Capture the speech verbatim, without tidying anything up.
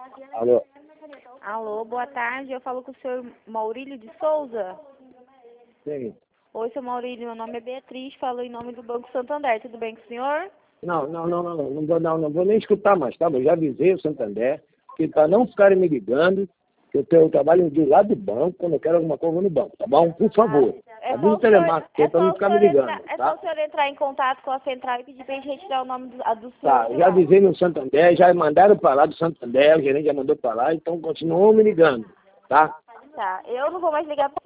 Alô? Alô, boa tarde. Eu falo com o senhor Maurílio de Souza. Sim. Oi, seu Maurílio, meu nome é Beatriz, falo em nome do Banco Santander. Tudo bem com o senhor? Não, não, não, não, não, não vou, não, não vou nem escutar mais, tá? Eu já avisei o Santander que para não ficarem me ligando, que eu, tenho, eu trabalho do lado do banco, quando eu quero alguma coisa no banco, tá bom? Por favor. É Avisa só o telemarketing é para só não o ficar me senhor ligando, entrar, é só tá? o senhor entrar em contato com a central e pedir pra gente retirar o nome do, a do senhor. Tá, de já lá. avisei no Santander, já mandaram para lá do Santander, o gerente já mandou para lá, então continuam me ligando, tá? Tá, eu não vou mais ligar pra